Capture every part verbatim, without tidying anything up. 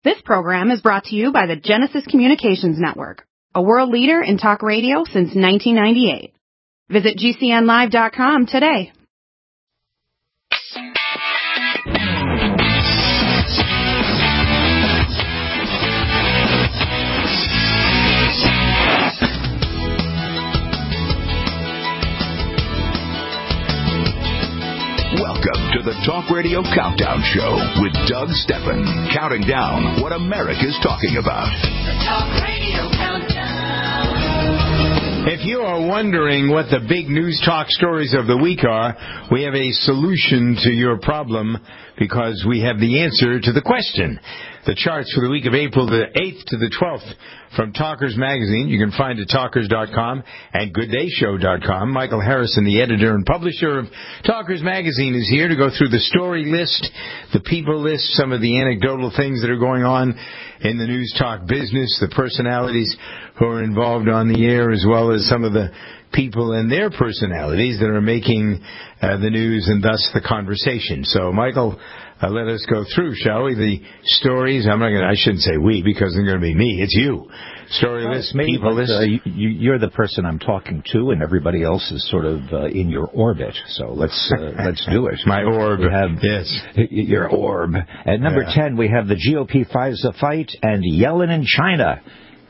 This program is brought to you by the Genesis Communications Network, a world leader in talk radio since nineteen ninety-eight. Visit G C N live dot com today. Welcome to the Talk Radio Countdown Show with Doug Steffen, counting down what America's talking about. The Talk Radio Countdown. If you are wondering what the big news talk stories of the week are, we have a solution to your problem because we have the answer to the question. The charts for the week of April the eighth to the twelfth from Talkers Magazine. You can find it at talkers dot com and good day show dot com. Michael Harrison, the editor and publisher of Talkers Magazine, is here to go through the story list, the people list, some of the anecdotal things that are going on in the news talk business, the personalities who are involved on the air, as well as some of the people and their personalities that are making uh, the news and thus the conversation. So, Michael, uh, let us go through, shall we, the stories. I'm not going to, I shouldn't say we, because it's going to be me. It's you. Story well, list, me, people but, list. Uh, you, you're the person I'm talking to, and everybody else is sort of uh, in your orbit. So let's uh, let's do it. My orb. We have yes. Your orb. At number yeah. ten, we have the G O P FISA fight and Yellen in China.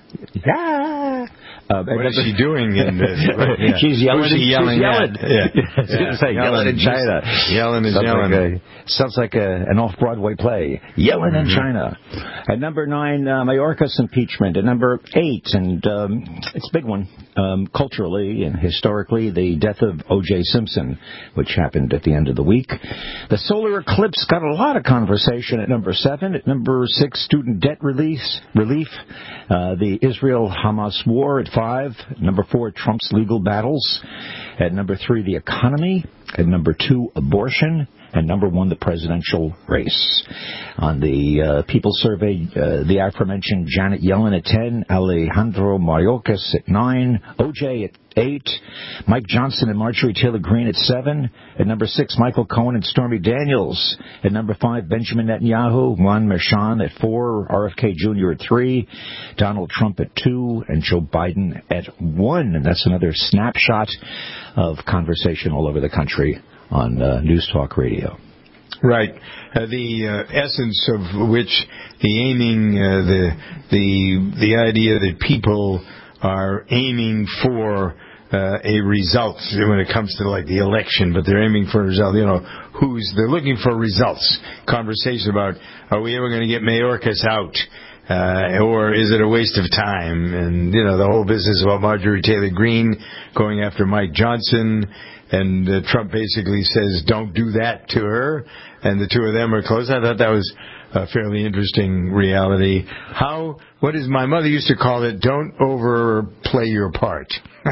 Yeah. Uh, what is she doing in this? Yeah. She's yelling. Who's she yelling she's yelling. at? Yeah. yeah. Say, yelling in China. Yelling is sounds yelling. Like a, sounds like a, an off-Broadway play. Yelling mm-hmm. in China. At number nine, uh, Mayorkas impeachment. At number eight, and um, it's a big one, um, culturally and historically, the death of O J Simpson, which happened at the end of the week. The solar eclipse got a lot of conversation at number seven. At number six, student debt release, relief. Uh, the Israel-Hamas war at five. Number four, Trump's legal battles. At number three, the economy. At number two, abortion. And number one, the presidential race. On the uh, People Survey, uh, the aforementioned Janet Yellen at ten, Alejandro Mayorkas at nine, O J at eight, Mike Johnson and Marjorie Taylor Greene at seven. At number six, Michael Cohen and Stormy Daniels. At number five, Benjamin Netanyahu, Juan Merchan at four, R F K Junior at three, Donald Trump at two, and Joe Biden at one. And that's another snapshot of conversation all over the country on uh, News Talk Radio. Right. Uh, the uh, essence of which the aiming, uh, the the the idea that people are aiming for uh, a result when it comes to like the election, but they're aiming for a result. You know, who's they're looking for results. Conversation about, are we ever going to get Mayorkas out? Uh, or is it a waste of time? And, you know, the whole business about Marjorie Taylor Greene going after Mike Johnson, and uh, Trump basically says, don't do that to her, and the two of them are close. I thought that was a fairly interesting reality. How, what is, my mother used to call it, don't overplay your part.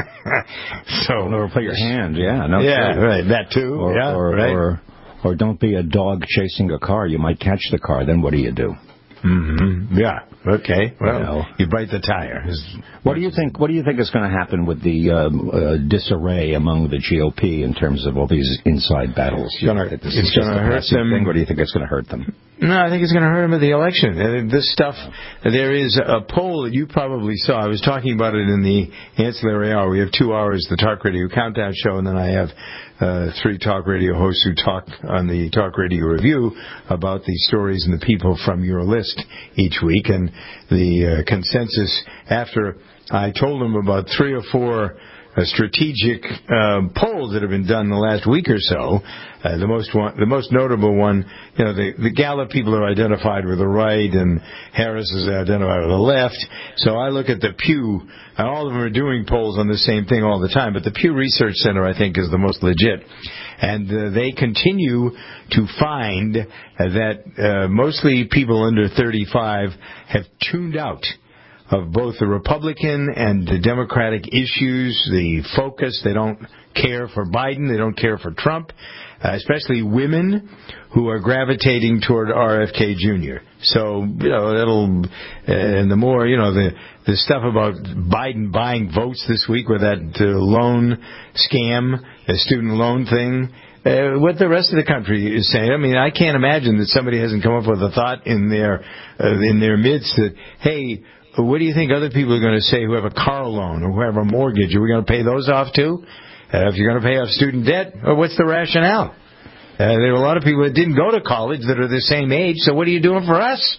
So don't overplay your hand, yeah. No, yeah, true. Right, that too. Or, yeah, or, right. or, or don't be a dog chasing a car. You might catch the car, then what do you do? Mm-hmm. Yeah. Okay. Well, you know, you bite the tire. What do you think? What do you think is going to happen with the um, uh, disarray among the G O P in terms of all these inside battles? It's going to hurt them. Thing, or do you think it's going to hurt them? No, I think it's going to hurt them at the election. And this stuff, there is a poll that you probably saw. I was talking about it in the ancillary hour. We have two hours, the Talk Radio Countdown Show, and then I have uh, three talk radio hosts who talk on the Talk Radio Review about the stories and the people from your list each week. And the uh, consensus after I told them about three or four uh, strategic uh, polls that have been done in the last week or so. Uh, the most one, the most notable one, you know, the, the Gallup people are identified with the right, and Harris is identified with the left. So I look at the Pew, and all of them are doing polls on the same thing all the time. But the Pew Research Center, I think, is the most legit. And uh, they continue to find uh, that uh, mostly people under thirty-five have tuned out of both the Republican and the Democratic issues, the focus. They don't care for Biden. They don't care for Trump, uh, especially women who are gravitating toward R F K Junior So, you know, that'll, uh, and the more, you know, the, the stuff about Biden buying votes this week with that uh, loan scam, the student loan thing, uh, what the rest of the country is saying. I mean, I can't imagine that somebody hasn't come up with a thought in their uh, in their midst that, hey, what do you think other people are going to say who have a car loan or who have a mortgage? Are we going to pay those off too? Uh, if you're going to pay off student debt, or what's the rationale? Uh, there are a lot of people that didn't go to college that are the same age, so what are you doing for us?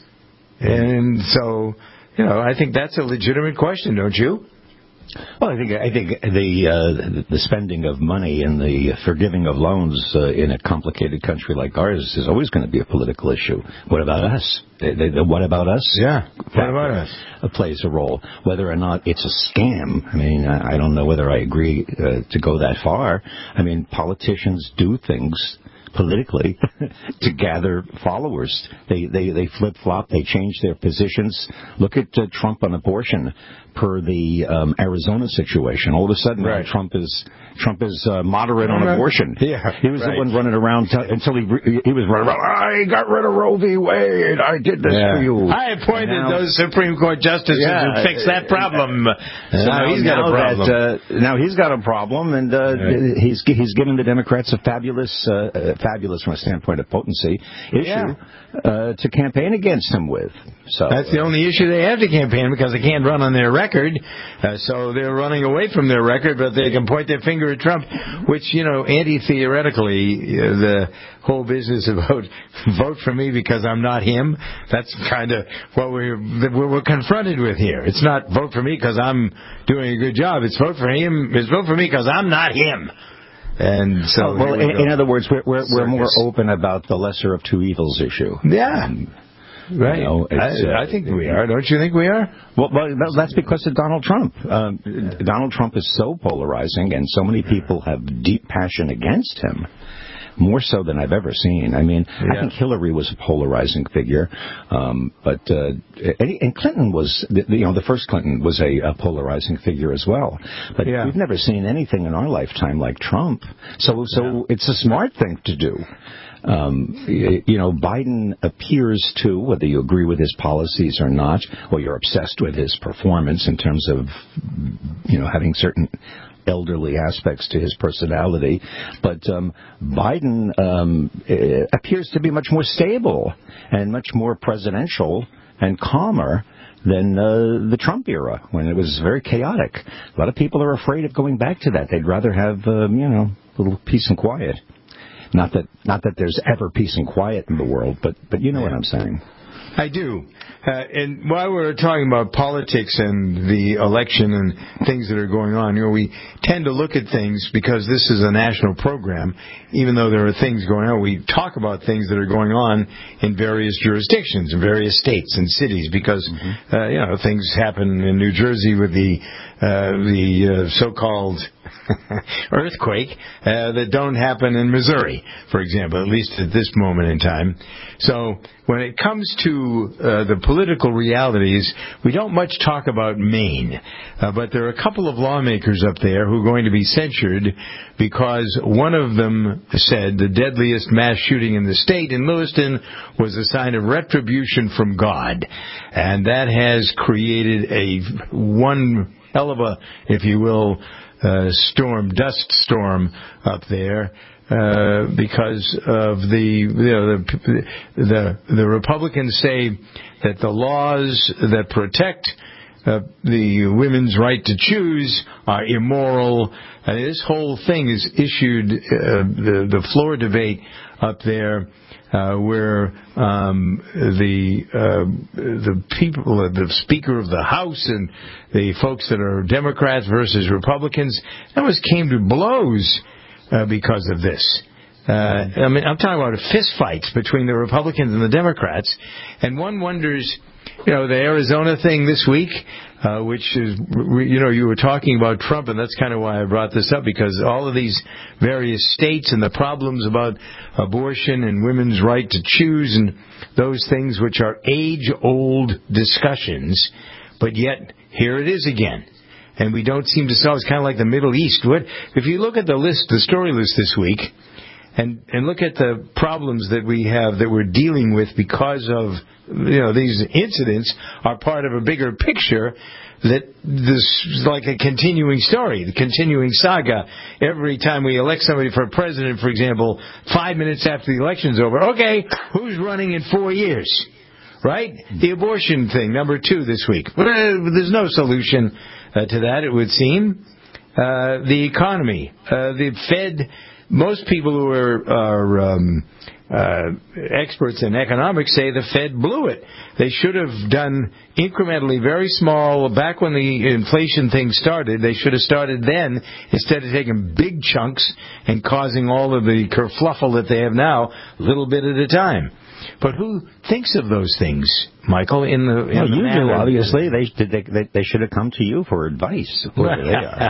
And so, you know, I think that's a legitimate question, don't you? Well, I think I think the uh, the spending of money and the forgiving of loans uh, in a complicated country like ours is always going to be a political issue. What about us? They, they, what about us? Yeah. What about us? Uh, plays a role. Whether or not it's a scam, I mean, I, I don't know whether I agree uh, to go that far. I mean, politicians do things politically to gather followers. They they they flip flop. They change their positions. Look at uh, Trump on abortion. Per the um, Arizona situation, all of a sudden right. uh, Trump is Trump is uh, moderate on abortion. Yeah, he was right. the one running around t- until he re- he was running around. I got rid of Roe v. Wade. I did this yeah. for you. I appointed now, those Supreme Court justices yeah, to fix that problem. Uh, so now he's got now a problem. That, uh, now he's got a problem, and uh, right. he's he's given the Democrats a fabulous, uh, fabulous from a standpoint of potency issue yeah. uh, to campaign against him with. So that's the only issue they have to campaign because they can't run on their record. Uh, so they're running away from their record, but they can point their finger at Trump, which, you know, anti-theoretically, uh, the whole business about vote for me because I'm not him, that's kind of what we're, we're confronted with here. It's not vote for me because I'm doing a good job. It's vote for him. It's vote for me because I'm not him. And so, oh, well, we in, in other words, we're we're, we're more Circus. open about the lesser of two evils issue. Yeah. Um, Right. You know, I, uh, I think we are. Don't you think we are? Well, well that's because of Donald Trump. Um, Donald Trump is so polarizing, and so many people have deep passion against him. More so than I've ever seen. I mean, yeah. I think Hillary was a polarizing figure, um, but uh, and Clinton was, you know, the first Clinton was a, a polarizing figure as well. But yeah. we've never seen anything in our lifetime like Trump. So, so yeah. it's a smart thing to do. Um, you know, Biden appears to, whether you agree with his policies or not, or you're obsessed with his performance in terms of, you know, having certain elderly aspects to his personality, but um, Biden um, appears to be much more stable and much more presidential and calmer than uh, the Trump era, when it was very chaotic. A lot of people are afraid of going back to that. They'd rather have, um, you know, a little peace and quiet. Not that not that there's ever peace and quiet in the world, but but you know yeah. what I'm saying. I do. Uh, and while we're talking about politics and the election and things that are going on, you know, we tend to look at things because this is a national program. Even though there are things going on, we talk about things that are going on in various jurisdictions, in various states and cities, because mm-hmm. uh, you know, things happen in New Jersey with the uh, the uh, so-called earthquake uh, that don't happen in Missouri, for example, at least at this moment in time. So when it comes to uh, the political realities, we don't much talk about Maine, uh, but there are a couple of lawmakers up there who are going to be censured because one of them said the deadliest mass shooting in the state in Lewiston was a sign of retribution from God, and that has created a one hell of a, if you will, uh, storm, dust storm up there. Uh, because of the, you know, the the the Republicans say that the laws that protect uh, the women's right to choose are immoral. Uh, this whole thing is issued uh, the the floor debate up there. Uh, where um, the uh, the people, uh, the Speaker of the House, and the folks that are Democrats versus Republicans, that was came to blows uh, because of this. Uh, I mean, I'm talking about fist fights between the Republicans and the Democrats, and one wonders, you know, the Arizona thing this week, uh, which is, you know, you were talking about Trump, and that's kind of why I brought this up, because all of these various states and the problems about abortion and women's right to choose and those things which are age-old discussions, but yet here it is again. And we don't seem to solve. It's kind of like the Middle East. What, if you look at the list, the story list this week, and and look at the problems that we have that we're dealing with because of, you know, these incidents are part of a bigger picture that this is like a continuing story, the continuing saga. Every time we elect somebody for president, for example, five minutes after the election's over, okay, who's running in four years? Right? The abortion thing, number two this week. Well, there's no solution uh, to that, it would seem. Uh, the economy, uh, the Fed, most people who are, are um, uh, experts in economics say the Fed blew it. They should have done incrementally, very small, back when the inflation thing started, they should have started then instead of taking big chunks and causing all of the kerfluffle that they have now, a little bit at a time. But who thinks of those things, Michael? In the in well, the you manner? do. Obviously, they, they they they should have come to you for advice. Whoever they are.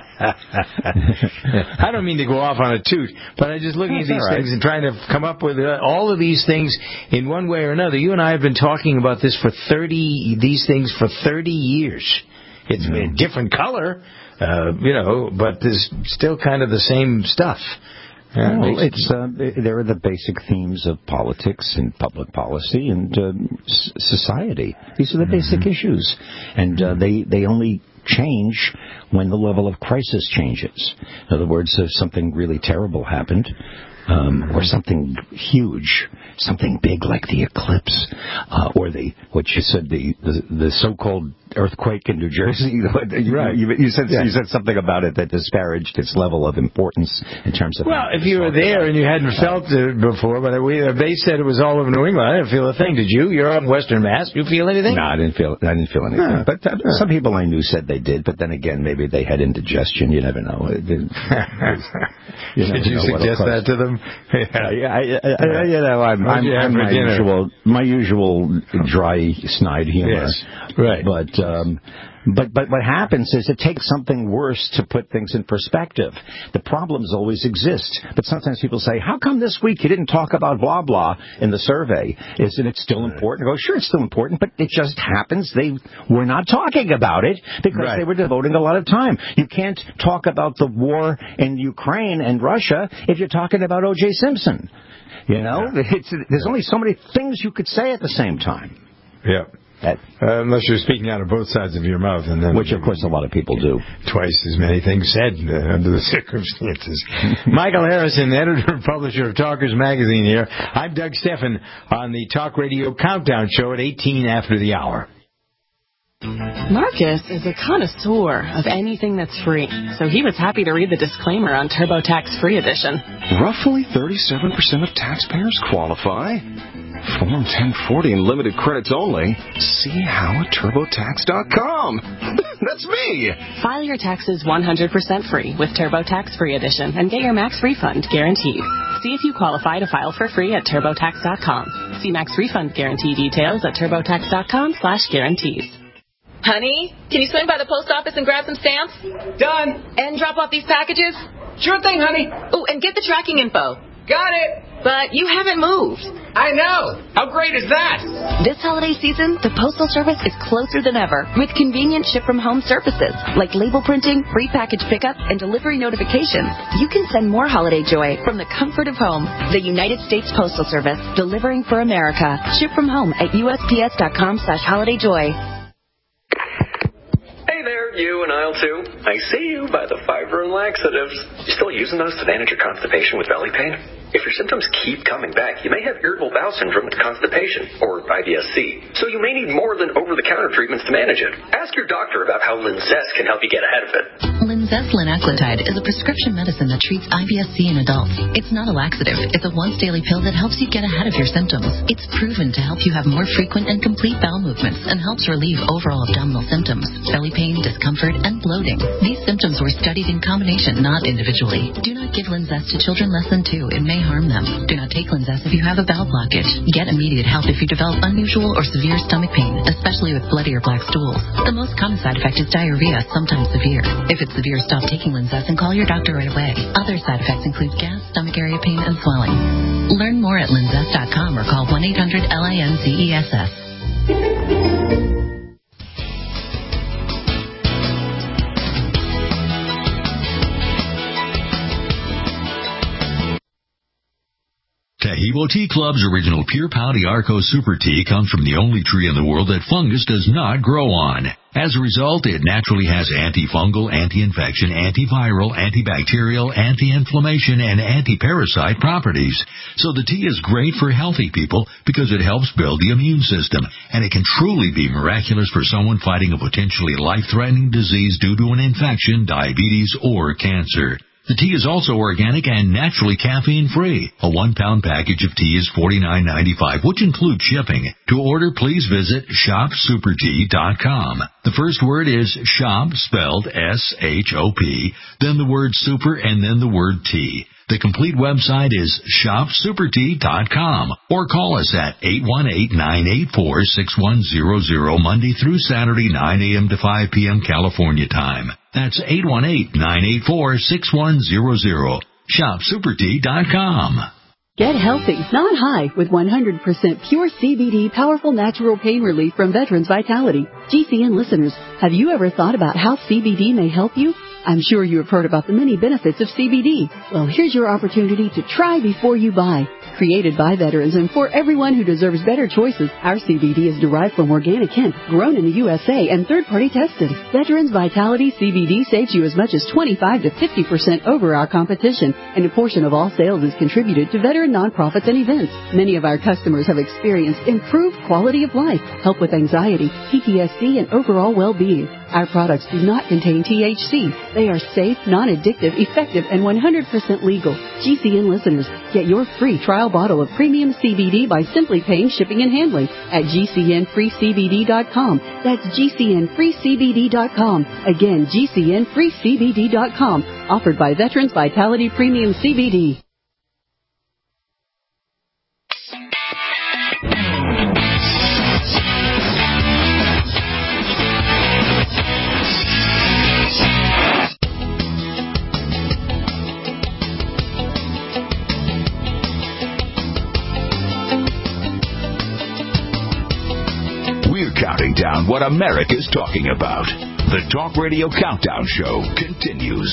I don't mean to go off on a toot, but I'm just looking That's at these all right. things and trying to come up with uh, all of these things in one way or another. You and I have been talking about this for thirty these things for thirty years. It's Yeah. a different color, uh, you know, but there's still kind of the same stuff. Yeah, Well, it makes- it's uh, there are the basic themes of politics and public policy and uh, s- society. These are the basic issues, and uh, they they only change when the level of crisis changes. In other words, if something really terrible happened, um, or something huge, something big like the eclipse, uh, or the what you said the the, the so-called earthquake in New Jersey. you, Right. you, you said Yeah. you said something about it that disparaged its level of importance in terms of. Well, how if it was you were talked there about. and you hadn't felt it before, but we, they said it was all over New England. I didn't feel a thing. Did you? You're up in Western Mass. You feel anything? No, I didn't feel. I didn't feel anything. Huh. But uh, some people I knew said they did. But then again, maybe they had indigestion. You never know. It didn't- you never Did you know what suggest it'll that to them? Uh, yeah, I, I, I, you know, I'm, What'd I'm, you have I'm for my dinner? usual, my usual dry, snide humor. Yes, right. But, um, but, but what happens is it takes something worse to put things in perspective. The problems always exist, but sometimes people say, "How come this week you didn't talk about blah blah in the survey? Isn't it still important?" I go, "Sure, it's still important, but it just happens they were not talking about it because Right. they were devoting a lot of time. You can't talk about the war in Ukraine and Russia if you're talking about O J Simpson." You know, it's, there's only so many things you could say at the same time. Yeah. That, Uh, unless you're speaking out of both sides of your mouth, and then which, of course, a lot of people do. twice as many things said uh, under the circumstances. Michael Harrison, editor and publisher of Talkers Magazine here. I'm Doug Steffen on the Talk Radio Countdown Show at eighteen after the hour. Marcus is a connoisseur of anything that's free, so he was happy to read the disclaimer on TurboTax Free Edition. Roughly thirty-seven percent of taxpayers qualify. Form ten forty and limited credits only. See how at TurboTax dot com. That's me. File your taxes one hundred percent free with TurboTax Free Edition and get your max refund guaranteed. See if you qualify to file for free at TurboTax dot com. See max refund guarantee details at TurboTax dot com slash guarantees. Honey, can you swing by the post office and grab some stamps? Done. And drop off these packages? Sure thing, honey. Oh, and get the tracking info. Got it. But you haven't moved. I know. How great is that? This holiday season, the Postal Service is closer than ever with convenient ship-from-home services like label printing, free package pickup, and delivery notifications. You can send more holiday joy from the comfort of home. The United States Postal Service, delivering for America. Ship from home at U S P S dot com slash holiday joy. Hey there, you and aisle two. I see you by the fiber and laxatives. You still using those to manage your constipation with belly pain? If your symptoms keep coming back, you may have irritable bowel syndrome with constipation, or I B S C. So you may need more than over-the-counter treatments to manage it. Ask your doctor about how Linzess can help you get ahead of it. Linzess linaclotide is a prescription medicine that treats I B S C in adults. It's not a laxative. It's a once-daily pill that helps you get ahead of your symptoms. It's proven to help you have more frequent and complete bowel movements and helps relieve overall abdominal symptoms, belly pain, discomfort, and bloating. These symptoms were studied in combination, not individually. Do not give Linzess to children less than two. It may harm them. Do not take Linzess if you have a bowel blockage. Get immediate help if you develop unusual or severe stomach pain, especially with bloody or black stools. The most common side effect is diarrhea, sometimes severe. If it's severe, stop taking Linzess and call your doctor right away. Other side effects include gas, stomach area pain, and swelling. Learn more at linzess dot com or call one eight hundred L I N Z E S S. Kivo Tea Club's original Pure Pau Arco Super Tea comes from the only tree in the world that fungus does not grow on. As a result, it naturally has antifungal, anti-infection, antiviral, antibacterial, anti-inflammation, and anti-parasite properties. So the tea is great for healthy people because it helps build the immune system, and it can truly be miraculous for someone fighting a potentially life-threatening disease due to an infection, diabetes, or cancer. The tea is also organic and naturally caffeine-free. A one-pound package of tea is forty-nine ninety-five, which includes shipping. To order, please visit shop super tea dot com. The first word is shop, spelled S H O P, then the word super, and then the word tea. The complete website is shop super tea dot com, or call us at eight one eight, nine eight four, six one zero zero Monday through Saturday, nine a.m. to five p.m. California time. That's eight one eight, nine eight four, six one zero zero. shop super tea dot com. Get healthy, not high, with one hundred percent pure C B D powerful natural pain relief from Veterans Vitality. G C N listeners, have you ever thought about how C B D may help you? I'm sure you have heard about the many benefits of C B D. Well, here's your opportunity to try before you buy. Created by veterans and for everyone who deserves better choices, our C B D is derived from organic hemp, grown in the U S A, and third-party tested. Veterans Vitality C B D saves you as much as twenty-five to fifty percent over our competition, and a portion of all sales is contributed to veteran nonprofits and events. Many of our customers have experienced improved quality of life, help with anxiety, P T S D, and overall well-being. Our products do not contain T H C. They are safe, non-addictive, effective, and one hundred percent legal. G C N listeners, get your free trial bottle of premium C B D by simply paying shipping and handling at G C N free C B D dot com. That's G C N free C B D dot com. Again, G C N free C B D dot com. Offered by Veterans Vitality Premium C B D. Counting down what America's talking about. The Talk Radio Countdown Show continues.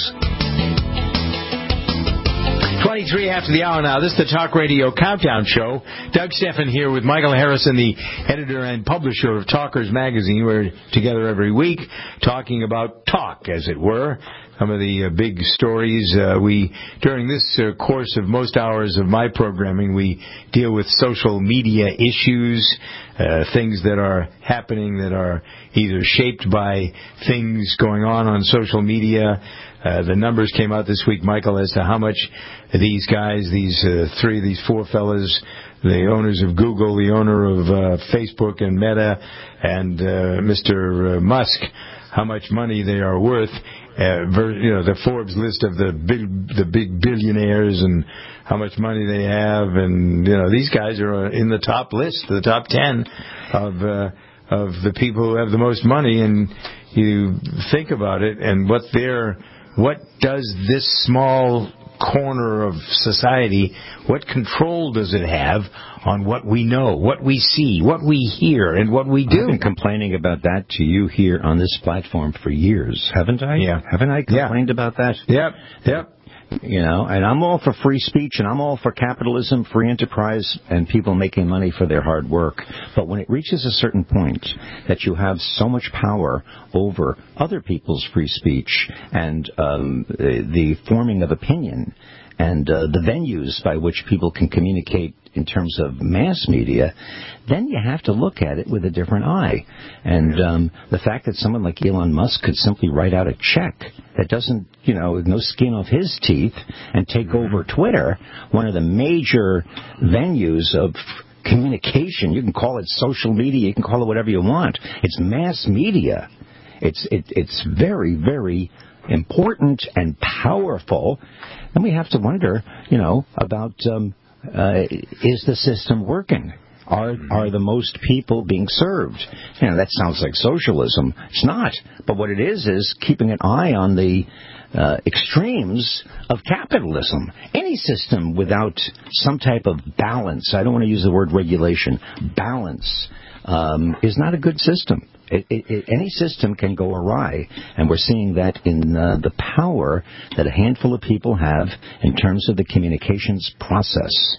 twenty-three after the hour now. This is the Talk Radio Countdown Show. Doug Steffen here with Michael Harrison, the editor and publisher of Talkers Magazine. We're together every week talking about talk, as it were. Some of the uh, big stories. Uh, we, during this uh, course of most hours of my programming, we deal with social media issues, uh, things that are happening that are either shaped by things going on on social media. Uh, the numbers came out this week, Michael, as to how much these guys, these uh, three, these four fellas, the owners of Google, the owner of uh, Facebook and Meta, and uh, Mister Musk, how much money they are worth. Uh, ver, you know, the Forbes list of the big, the big billionaires and how much money they have, and you know, these guys are in the top list, the top ten of uh, of the people who have the most money. And you think about it, and what they're, what does this small corner of society, what control does it have on what we know, what we see, what we hear, and what we do? I've been complaining about that to you here on this platform for years, haven't I? Yeah. Haven't I complained yeah. about that? Yep, yep. You know, and I'm all for free speech, and I'm all for capitalism, free enterprise, and people making money for their hard work. But when it reaches a certain point that you have so much power over other people's free speech and um, the forming of opinion and uh, the venues by which people can communicate in terms of mass media, then you have to look at it with a different eye. And um, the fact that someone like Elon Musk could simply write out a check that doesn't, you know, no skin off his teeth, and take over Twitter, one of the major venues of communication. You can call it social media, you can call it whatever you want. It's mass media. It's it, it's very, very important and powerful. And we have to wonder, you know, about um, uh, is the system working? Are are the most people being served? You know, that sounds like socialism. It's not. But what it is is keeping an eye on the uh, extremes of capitalism. Any system without some type of balance, I don't want to use the word regulation, balance, um, is not a good system. It, it, it, any system can go awry, and we're seeing that in uh, the power that a handful of people have in terms of the communications process.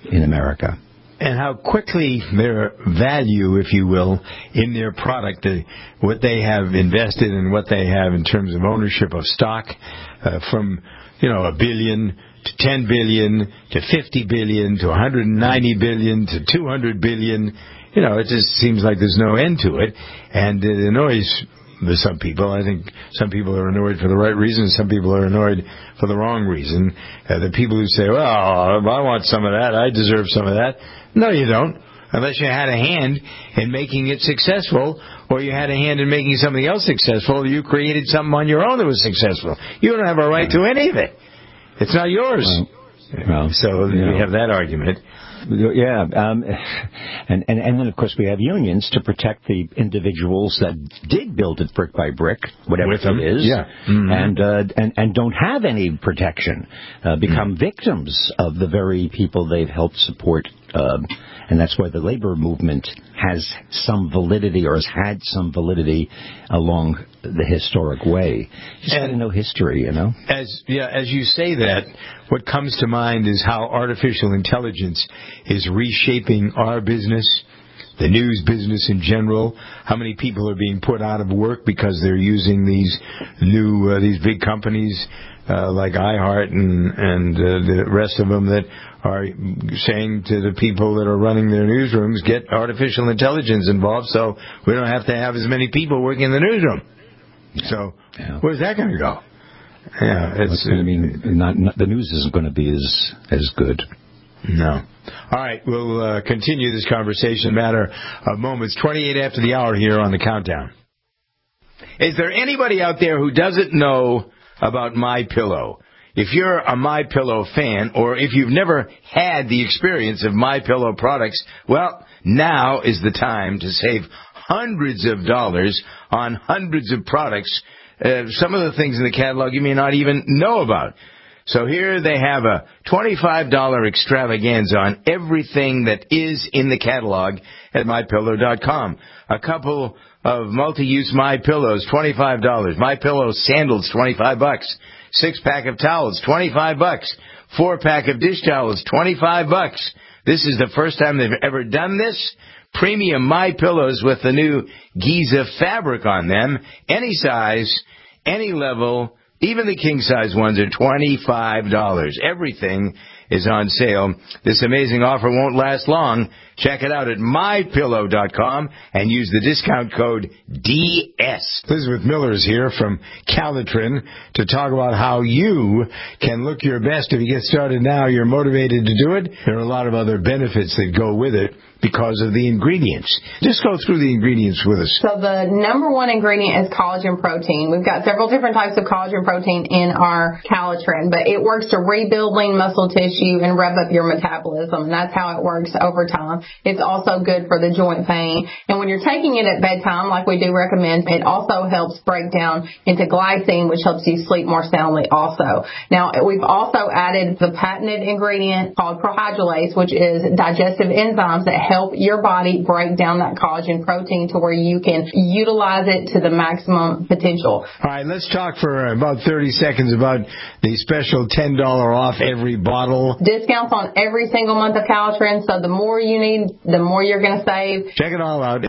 in America. And how quickly their value, if you will, in their product, the, what they have invested and what they have in terms of ownership of stock, uh, from, you know, a billion to ten billion to fifty billion to one hundred ninety billion to two hundred billion. You know, it just seems like there's no end to it. And it annoys some people. I think some people are annoyed for the right reason. Some people are annoyed for the wrong reason. Uh, the people who say, well, I want some of that. I deserve some of that. No, you don't. Unless you had a hand in making it successful, or you had a hand in making something else successful, or you created something on your own that was successful. You don't have a right to any of it. It's not yours. Well, well, so yeah. We have that argument. Yeah, um, and, and and then of course we have unions to protect the individuals that did build it brick by brick, whatever With them. it is, yeah. mm-hmm. and uh, and and don't have any protection, uh, become mm-hmm. victims of the very people they've helped support, um, and that's why the labor movement has some validity, or has had some validity along the historic way. Just got to know history, you know. As yeah, as you say that, what comes to mind is how artificial intelligence is reshaping our business, the news business in general. How many people are being put out of work because they're using these new, uh, these big companies uh, like iHeart and and uh, the rest of them that are saying to the people that are running their newsrooms, get artificial intelligence involved so we don't have to have as many people working in the newsroom. So yeah. Where's that going to go? Yeah, it's. I mean, not, not, the news isn't going to be as as good. No. All right, we'll uh, continue this conversation in a matter of moments. twenty-eight after the hour here on the countdown. Is there anybody out there who doesn't know about MyPillow? If you're a MyPillow fan, or if you've never had the experience of MyPillow products, well, now is the time to save hundreds of dollars on hundreds of products. Uh, some of the things in the catalog you may not even know about. So here they have a twenty-five dollars extravaganza on everything that is in the catalog at my pillow dot com. A couple of multi-use MyPillows, twenty-five dollars. MyPillow sandals, twenty-five bucks. Six-pack of towels, twenty-five bucks. Four-pack of dish towels, twenty-five bucks. This is the first time they've ever done this. Premium MyPillows with the new Giza fabric on them. Any size, any level, even the king-size ones are twenty-five dollars. Everything is on sale. This amazing offer won't last long. Check it out at my pillow dot com and use the discount code D S. Elizabeth Miller is here from Calitrin to talk about how you can look your best. If you get started now, you're motivated to do it. There are a lot of other benefits that go with it because of the ingredients. Just go through the ingredients with us. So the number one ingredient is collagen protein. We've got several different types of collagen protein in our Calitrin, but it works to rebuild lean muscle tissue and rev up your metabolism. And that's how it works over time. It's also good for the joint pain. And when you're taking it at bedtime, like we do recommend, it also helps break down into glycine, which helps you sleep more soundly also. Now, we've also added the patented ingredient called prohydrolase, which is digestive enzymes that help your body break down that collagen protein to where you can utilize it to the maximum potential. All right, let's talk for about thirty seconds about the special ten dollars off every bottle. Discounts on every single month of Calitrin, so the more you need, the more you're going to save. Check it all out.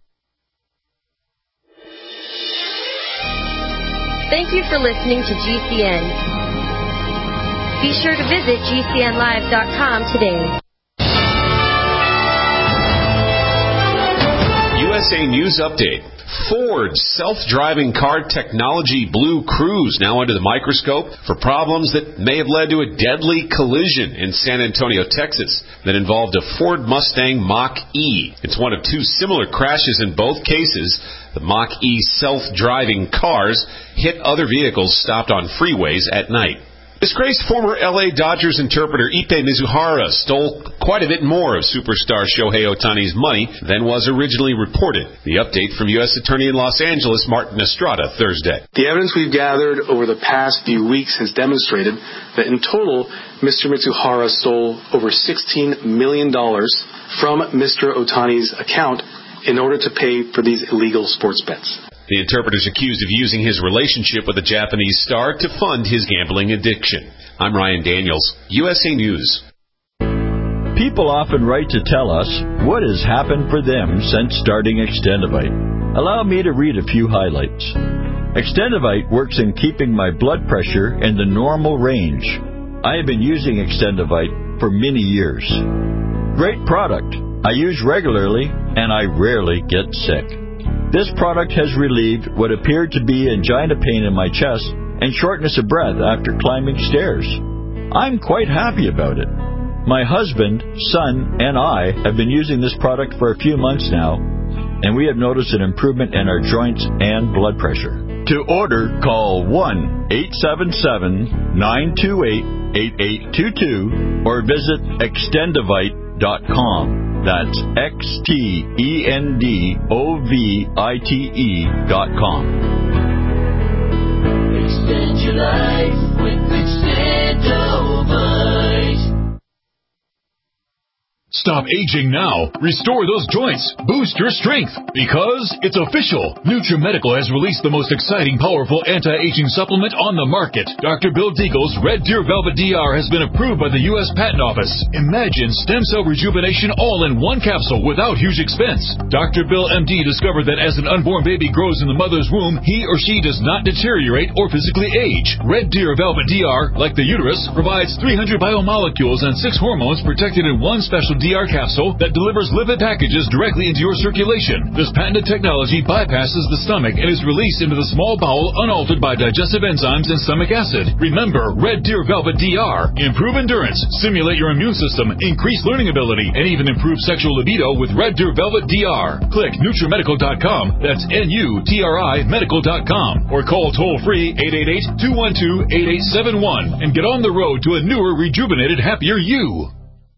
Thank you for listening to G C N. Be sure to visit G C N live dot com today. U S A News Update. Ford's self-driving car technology Blue Cruise now under the microscope for problems that may have led to a deadly collision in San Antonio, Texas that involved a Ford Mustang Mach-E. It's one of two similar crashes in both cases. The Mach-E self-driving cars hit other vehicles stopped on freeways at night. Disgraced former L A Dodgers interpreter Ippei Mizuhara stole quite a bit more of superstar Shohei Ohtani's money than was originally reported. The update from U S Attorney in Los Angeles, Martin Estrada, Thursday. The evidence we've gathered over the past few weeks has demonstrated that in total, Mister Mizuhara stole over sixteen million dollars from Mister Ohtani's account in order to pay for these illegal sports bets. The interpreter is accused of using his relationship with a Japanese star to fund his gambling addiction. I'm Ryan Daniels, U S A News. People often write to tell us what has happened for them since starting Extendivite. Allow me to read a few highlights. Extendivite works in keeping my blood pressure in the normal range. I have been using Extendivite for many years. Great product. I use regularly, and I rarely get sick. This product has relieved what appeared to be angina pain in my chest and shortness of breath after climbing stairs. I'm quite happy about it. My husband, son, and I have been using this product for a few months now, and we have noticed an improvement in our joints and blood pressure. To order, call one eight seven seven, nine two eight, eight eight two two or visit extendivite dot com. That's X T E N D O V I T E dot com. Extend your life with Extendivite. Stop aging now. Restore those joints. Boost your strength. Because it's official. NutriMedical has released the most exciting, powerful anti-aging supplement on the market. Doctor Bill Deagle's Red Deer Velvet D R has been approved by the U S Patent Office. Imagine stem cell rejuvenation all in one capsule without huge expense. Doctor Bill M D discovered that as an unborn baby grows in the mother's womb, he or she does not deteriorate or physically age. Red Deer Velvet D R, like the uterus, provides three hundred biomolecules and six hormones protected in one special D R capsule that delivers lipid packages directly into your circulation. This patented technology bypasses the stomach and is released into the small bowel unaltered by digestive enzymes and stomach acid. Remember, Red Deer Velvet D R. Improve endurance, stimulate your immune system, increase learning ability, and even improve sexual libido with Red Deer Velvet D R. Click NutriMedical dot com, that's N U T R I medical dot com, or call toll-free eight eight eight, two one two, eight eight seven one and get on the road to a newer, rejuvenated, happier you.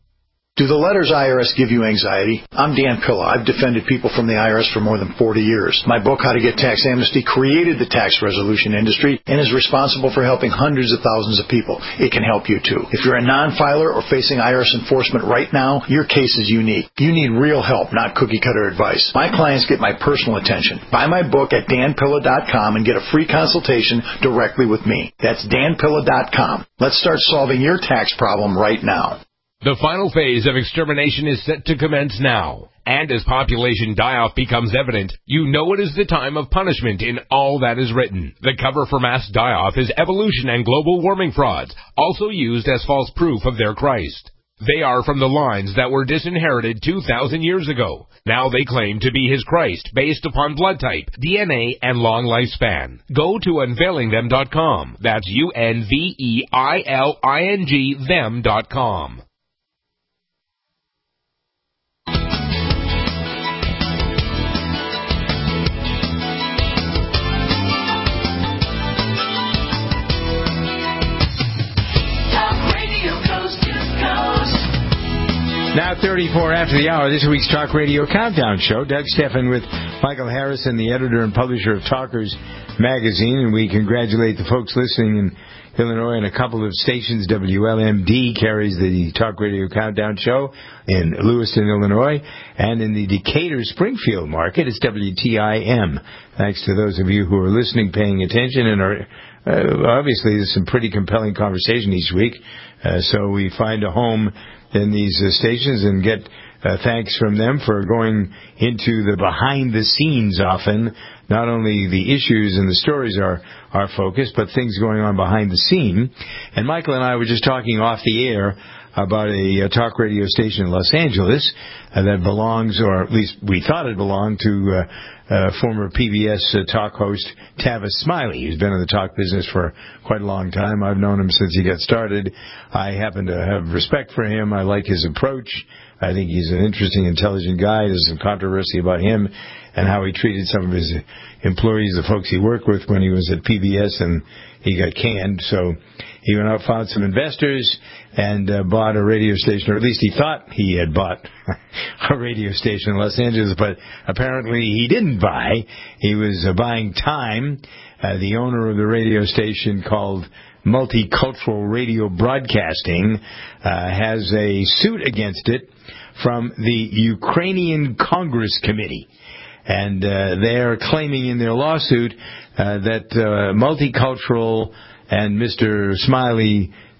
Do the letters I R S give you anxiety? I'm Dan Pilla. I've defended people from the I R S for more than forty years. My book, How to Get Tax Amnesty, created the tax resolution industry and is responsible for helping hundreds of thousands of people. It can help you, too. If you're a non-filer or facing I R S enforcement right now, your case is unique. You need real help, not cookie-cutter advice. My clients get my personal attention. Buy my book at Dan Pilla dot com and get a free consultation directly with me. That's Dan Pilla dot com. Let's start solving your tax problem right now. The final phase of extermination is set to commence now. And as population die-off becomes evident, you know it is the time of punishment in all that is written. The cover for mass die-off is evolution and global warming frauds, also used as false proof of their Christ. They are from the lines that were disinherited two thousand years ago. Now they claim to be his Christ based upon blood type, D N A, and long lifespan. Go to unveiling them dot com. That's U N V E I L I N G them dot com. Now thirty-four after the hour, this week's Talk Radio Countdown Show. Doug Steffen with Michael Harrison, the editor and publisher of Talkers Magazine, and we congratulate the folks listening in Illinois and a couple of stations. W L M D carries the Talk Radio Countdown Show in Lewiston, Illinois, and in the Decatur Springfield market, it's W T I M. Thanks to those of you who are listening, paying attention, and are uh, obviously there's some pretty compelling conversation each week. Uh, so we find a home in these uh, stations and get uh, thanks from them for going into the behind the scenes often. Not only the issues and the stories are our focus, but things going on behind the scene. And Michael and I were just talking off the air about a, a talk radio station in Los Angeles uh, that belongs, or at least we thought it belonged, to uh, uh, former P B S uh, talk host Tavis Smiley, who's been in the talk business for quite a long time. I've known him since he got started. I happen to have respect for him. I like his approach. I think he's an interesting, intelligent guy. There's some controversy about him and how he treated some of his employees, the folks he worked with when he was at P B S, and he got canned. So he went out, found some investors, and uh, bought a radio station, or at least he thought he had bought a radio station in Los Angeles, but apparently he didn't buy. He was uh, buying time. Uh, the owner of the radio station, called Multicultural Radio Broadcasting, uh, has a suit against it from the Ukrainian Congress Committee. And uh, they are claiming in their lawsuit uh, that uh, Multicultural and Mister Smiley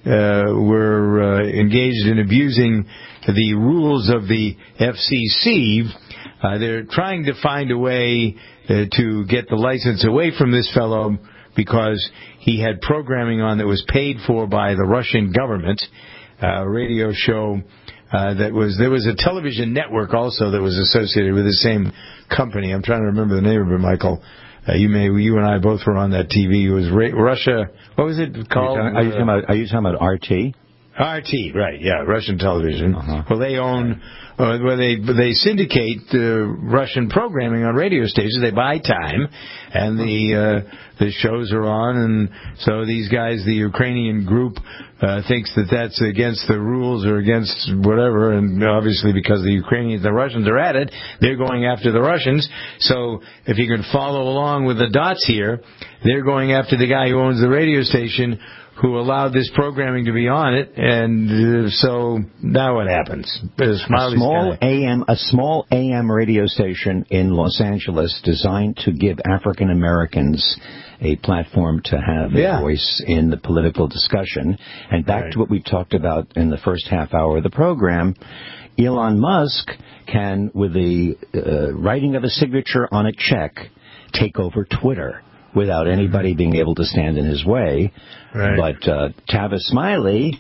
uh, were uh, engaged in abusing the rules of the F C C. Uh, they're trying to find a way uh, to get the license away from this fellow because he had programming on that was paid for by the Russian government, uh, a radio show uh, that was, there was a television network also that was associated with the same company. I'm trying to remember the name of it, Michael. Uh, you may, you and I both were on that T V. It was Ra- Russia, what was it called? Are you talking about, are you talking about R T? R T, right, yeah, Russian television. Uh-huh. Well, they own, uh, well, they they syndicate uh, Russian programming on radio stations. They buy time, and the uh, the shows are on, and so these guys, the Ukrainian group, uh, thinks that that's against the rules or against whatever, and obviously because the Ukrainians, the Russians are at it, they're going after the Russians. So if you can follow along with the dots here, they're going after the guy who owns the radio station, who allowed this programming to be on it, and uh, so now what happens? A small A M, a small A M radio station in Los Angeles designed to give African Americans a platform to have a yeah. voice in the political discussion. And back right. to what we talked about in the first half hour of the program, Elon Musk can, with the uh, writing of a signature on a check, take over Twitter without anybody being able to stand in his way. Right. But uh, Tavis Smiley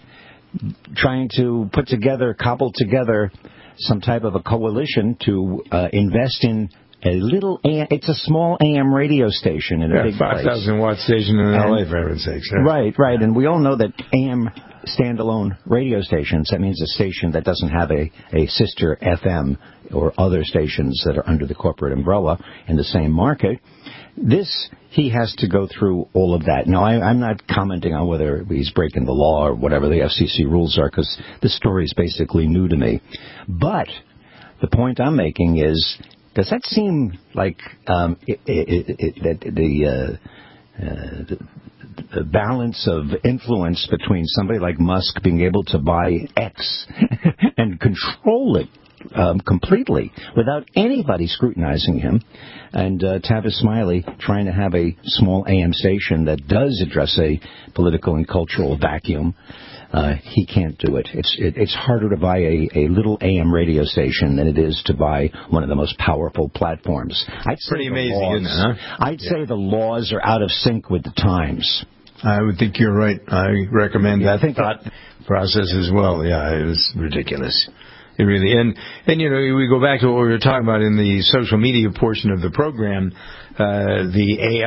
trying to put together, cobble together some type of a coalition to uh, invest in a little, A M, it's a small A M radio station in a yeah, big place. five thousand watt station in L A, for heaven's sakes. Yeah. Right, right. And we all know that A M standalone radio stations, that means a station that doesn't have a, a sister F M or other stations that are under the corporate umbrella in the same market. This, he has to go through all of that. Now, I, I'm not commenting on whether he's breaking the law or whatever the F C C rules are, because this story is basically new to me. But the point I'm making is, does that seem like um, it, it, it, it, the, uh, uh, the the balance of influence between somebody like Musk being able to buy X and control it Um, completely without anybody scrutinizing him, and uh, Tavis Smiley trying to have a small A M station that does address a political and cultural vacuum, uh, he can't do it. It's it, it's harder to buy a, a little A M radio station than it is to buy one of the most powerful platforms. I'd say Pretty amazing, laws, isn't it? Huh? I'd yeah. say the laws are out of sync with the times. I would think you're right. I recommend yeah, that I think thought that, process as well. Yeah, it was ridiculous. It really, and, and, you know, we go back to what we were talking about in the social media portion of the program, uh, the A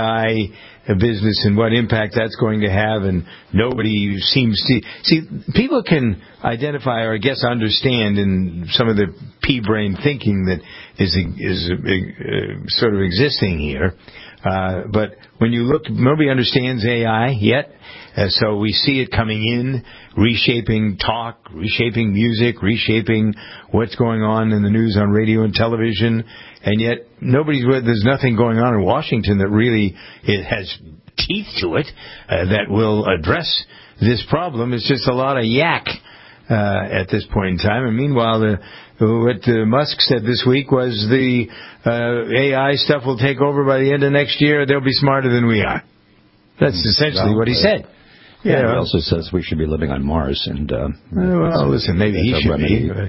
I business and what impact that's going to have, and nobody seems to, see, people can identify or I guess understand in some of the pea-brain thinking that is, is uh, sort of existing here, uh, but when you look, nobody understands A I yet. Uh, so we see it coming in, reshaping talk, reshaping music, reshaping what's going on in the news on radio and television, and yet nobody's there's nothing going on in Washington that really it has teeth to it uh, that will address this problem. It's just a lot of yak uh, at this point in time. And meanwhile, the, what uh, Musk said this week was the uh, A I stuff will take over by the end of next year. They'll be smarter than we are. That's essentially well, what he said. Yeah, yeah, he also says we should be living on Mars, and uh, well, listen, maybe he should remedy. be.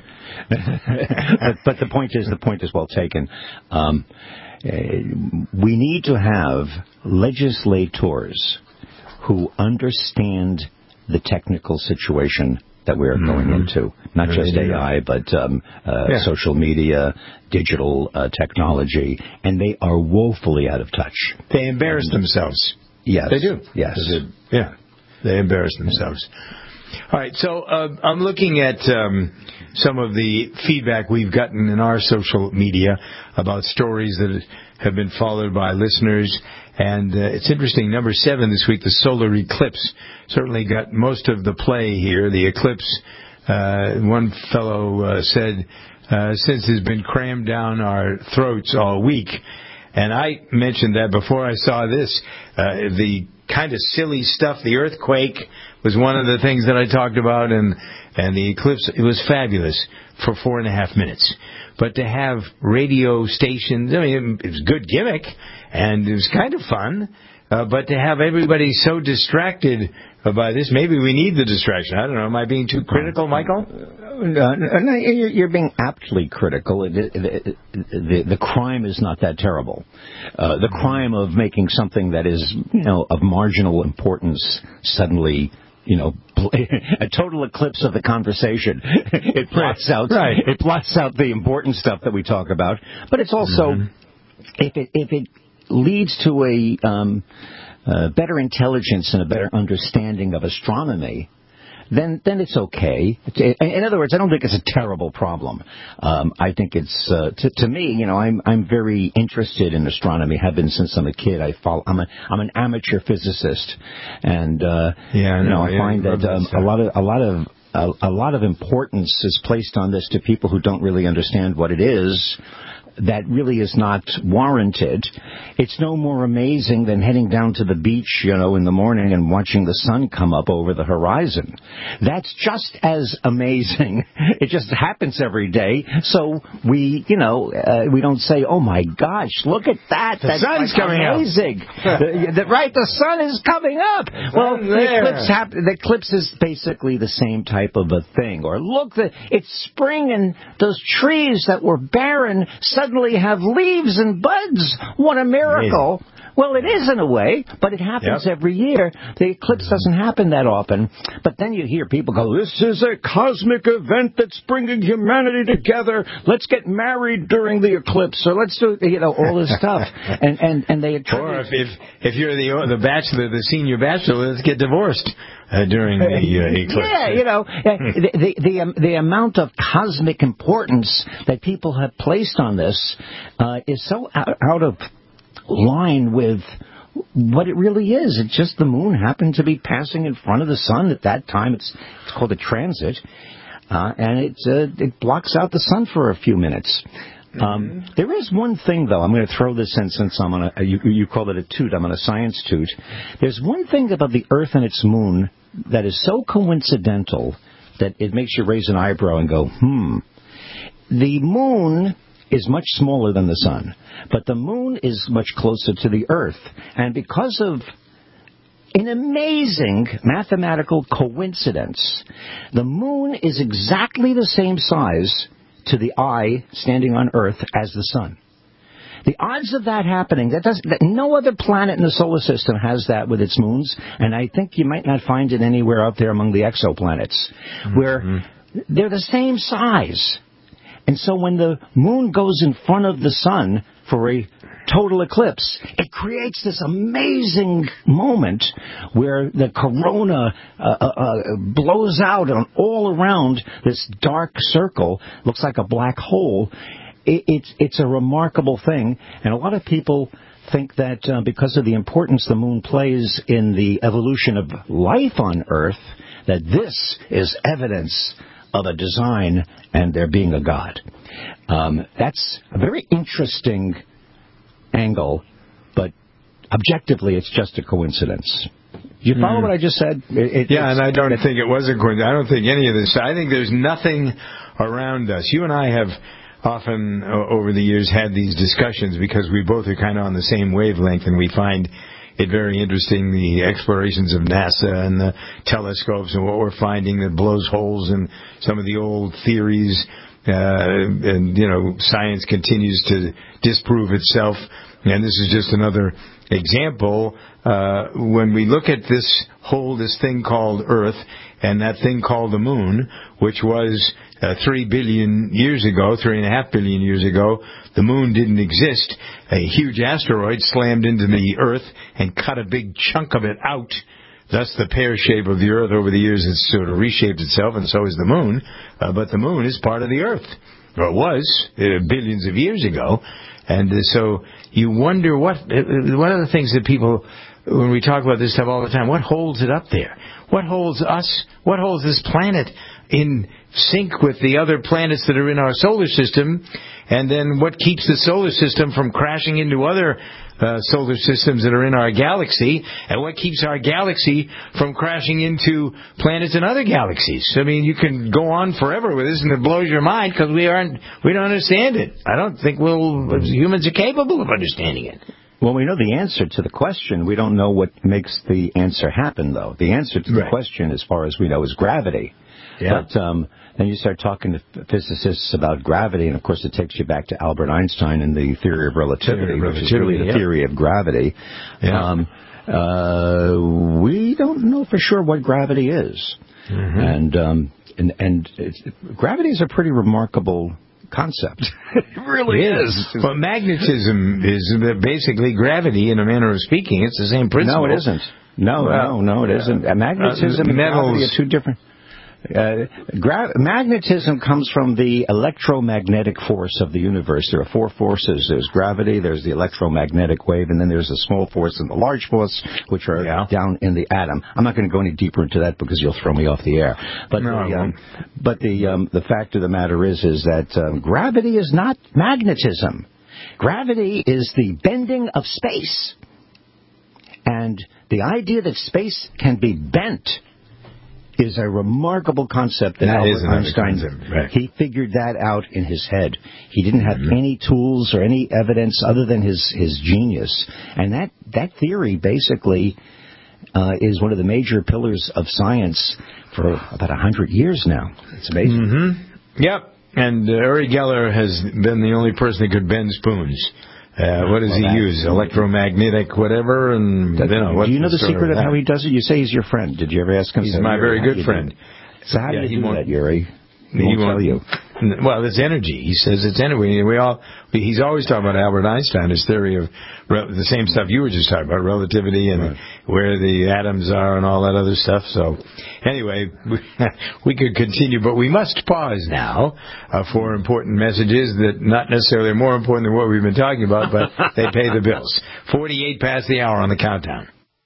but, but the point is, the point is well taken. Um, uh, we need to have legislators who understand the technical situation that we are mm-hmm. going into, not right. just A I, but um, uh, yeah. social media, digital uh, technology, and they are woefully out of touch. They embarrass and, themselves. Yes, they do. Yes, they do. Yeah. They embarrass themselves. All right, so uh, I'm looking at um, some of the feedback we've gotten in our social media about stories that have been followed by listeners. And uh, it's interesting, number seven this week, the solar eclipse, certainly got most of the play here. The eclipse, uh, one fellow uh, said, uh, since it's been crammed down our throats all week. And I mentioned that before I saw this, uh, the kind of silly stuff, the earthquake was one of the things that I talked about, and and the eclipse, it was fabulous for four and a half minutes. But to have radio stations, I mean, it was a good gimmick, and it was kind of fun, Uh, but to have everybody so distracted by this, maybe we need the distraction. I don't know. Am I being too critical, Michael? Uh, no, you're being aptly critical. The, the, the, the crime is not that terrible. Uh, the crime of making something that is, you know, of marginal importance suddenly, you know, a total eclipse of the conversation. It blots out, right. It blots out the important stuff that we talk about. But it's also, mm-hmm. if it if it leads to a um, uh, better intelligence and a better understanding of astronomy, then then it's okay. In other words, I don't think it's a terrible problem. Um, I think it's uh, to, to me, you know, I'm I'm very interested in astronomy. Have been since I'm a kid. I follow. I'm a I'm an amateur physicist, and uh, yeah, I know, you know, I yeah, find that um, a lot of a lot of a, a lot of importance is placed on this to people who don't really understand what it is. That really is not warranted. It's no more amazing than heading down to the beach, you know, in the morning and watching the sun come up over the horizon. That's just as amazing. It just happens every day. So we, you know, uh, we don't say, oh my gosh, look at that. The That's sun's like coming amazing. up. the, the, right, the sun is coming up. The well, the there. eclipse, hap- the eclipse is basically the same type of a thing. Or look, the, it's spring and those trees that were barren suddenly have leaves and buds. What a miracle. Amazing. Well, it is in a way, but it happens yep. every year. The eclipse doesn't happen that often. But then you hear people go, this is a cosmic event that's bringing humanity together. Let's get married during the eclipse. Or let's do, you know, all this stuff. And and, and they attribute... Or if, if, if you're the, the bachelor, the senior bachelor, let's get divorced. Uh, during the uh, eclipse. Yeah, you know, the, the, the, um, the amount of cosmic importance that people have placed on this uh, is so out, out of line with what it really is. It's just the moon happened to be passing in front of the sun at that time. It's, it's called a transit, uh, and it, uh, it blocks out the sun for a few minutes. Um, there is one thing, though. I'm going to throw this in since I'm on a, you, you call it a toot. I'm on a science toot. There's one thing about the Earth and its moon that is so coincidental that it makes you raise an eyebrow and go, hmm. The moon is much smaller than the sun, but the moon is much closer to the Earth. And because of an amazing mathematical coincidence, the moon is exactly the same size to the eye standing on Earth as the sun. The odds of that happening, that does, that no other planet in the solar system has that with its moons, and I think you might not find it anywhere out there among the exoplanets, mm-hmm. where they're the same size. And so when the moon goes in front of the sun for a total eclipse, it creates this amazing moment where the corona uh, uh, blows out on all around this dark circle, looks like a black hole. It, it's it's a remarkable thing, and a lot of people think that uh, because of the importance the moon plays in the evolution of life on Earth, that this is evidence of a design and there being a God. Um, that's a very interesting angle, but objectively it's just a coincidence. You follow mm. what I just said? It, it, yeah, and I don't think it was a coincidence. I don't think any of this. I think there's nothing around us. You and I have often uh, over the years had these discussions because we both are kind of on the same wavelength, and we find it very interesting, the explorations of NASA and the telescopes and what we're finding that blows holes in some of the old theories. Uh, and, you know, science continues to disprove itself. And this is just another example. Uh, when we look at this whole, this thing called Earth and that thing called the moon, which was uh, three billion years ago, three and a half billion years ago, the moon didn't exist. A huge asteroid slammed into the Earth and cut a big chunk of it out. Thus, the pear shape of the Earth over the years has sort of reshaped itself, and so is the moon. Uh, but the moon is part of the Earth, or it was uh, billions of years ago. And uh, so you wonder what, uh, one of the things that people, when we talk about this stuff all the time, what holds it up there? What holds us, what holds this planet in sync with the other planets that are in our solar system? And then what keeps the solar system from crashing into other uh, solar systems that are in our galaxy? And what keeps our galaxy from crashing into planets in other galaxies? I mean, you can go on forever with this, and it blows your mind because we aren't, we don't understand it. I don't think we'll, humans are capable of understanding it. Well, we know the answer to the question. We don't know what makes the answer happen, though. The answer to the right. question, as far as we know, is gravity. Yeah. But um, then you start talking to physicists about gravity, and, of course, it takes you back to Albert Einstein and the theory of relativity, theory of relativity which is really the yeah. theory of gravity. Yeah. Um, uh, we don't know for sure what gravity is. Mm-hmm. And, um, and, and it's, gravity is a pretty remarkable concept. It really it is. is. Well, magnetism is basically gravity, in a manner of speaking. It's the same principle. No, it isn't. No, well, no, no, it isn't. Uh, magnetism uh, and gravity are two different... Uh, gra- magnetism comes from the electromagnetic force of the universe. There are four forces. There's gravity, there's the electromagnetic wave, and then there's a small force and the large force, which are yeah. down in the atom. I'm not going to go any deeper into that because you'll throw me off the air. But no, the, um, but the um, the fact of the matter is, is that um, gravity is not magnetism. Gravity is the bending of space. And the idea that space can be bent is a remarkable concept that, that Albert Einstein, right. he figured that out in his head. He didn't have mm-hmm. any tools or any evidence other than his, his genius. And that, that theory basically uh, is one of the major pillars of science for about a hundred years now. It's amazing. Mm-hmm. Yep. And uh, Uri Geller has been the only person that could bend spoons. Uh, what does well, he use? Electromagnetic whatever? And that, you know, do you know the secret of, of how he does it? You say he's your friend. Did you ever ask him? He's my very good friend. So how yeah, do you do that, Uri? He, he won't, won't tell you. Well, it's energy. He says it's energy. We all. He's always talking about Albert Einstein, his theory of the same stuff you were just talking about, relativity and right. where the atoms are and all that other stuff. So, anyway, we, we could continue, but we must pause now uh, for important messages that not necessarily are more important than what we've been talking about, but they pay the bills. Forty-eight past the hour on the countdown.